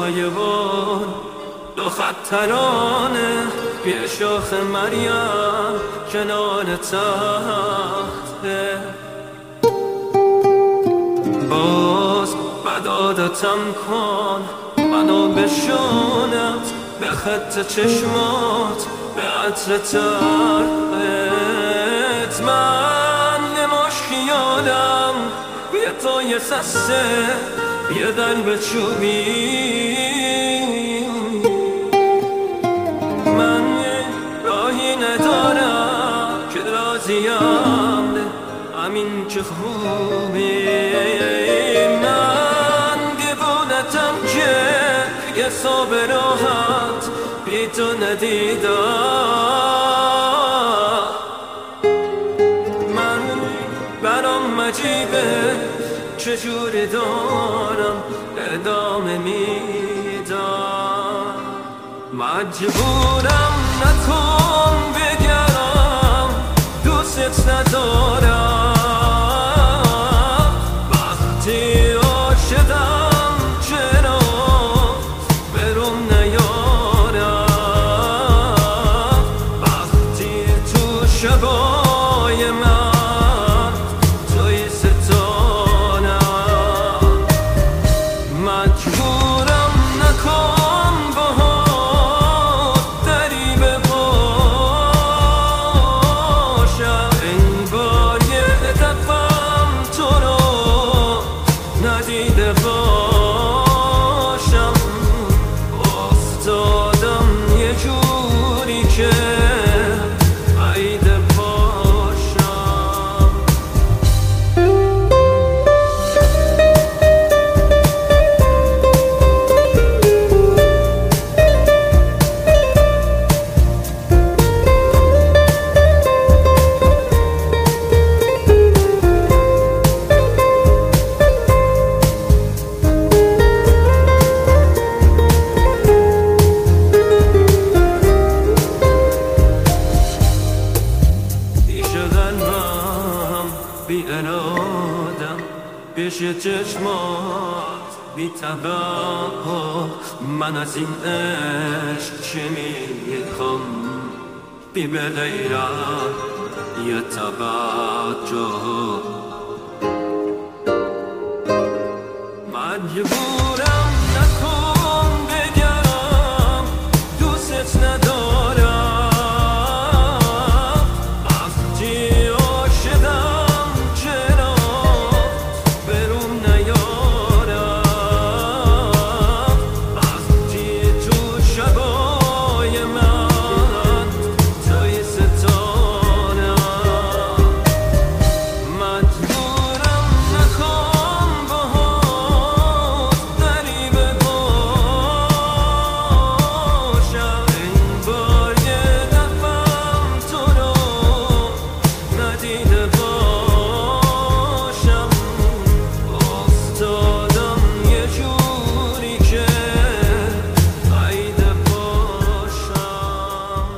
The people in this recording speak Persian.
سایبان دو خط ترانه یه شاخ مریم کنار تخته باز بد عادتم کن منو بشونت به خط چشمات به عطر ترقت من یه ماش خیالم یه پای سسته یه قلب چوبی من راهی ندارم که راضیم همین که خوبی من دیوونتم که یه صبح راحت بی تو ندیدم من برام عجیبه چجوری دارم ادامه میدم مجبورم نکن بگرم دوست ندارم وقتی عاشقم چرا برم نیارم وقتی تو شبای من توی ستانم مجبورم نکن باهات دری بپاشم انگار یه دفعم تو رو ندیده باشم افتادم یه جوری که عیده باشم بی ارادم پیش چشمات بی توقع من از این عشق چه میخوام بی به غیرت یه توجه مجبورم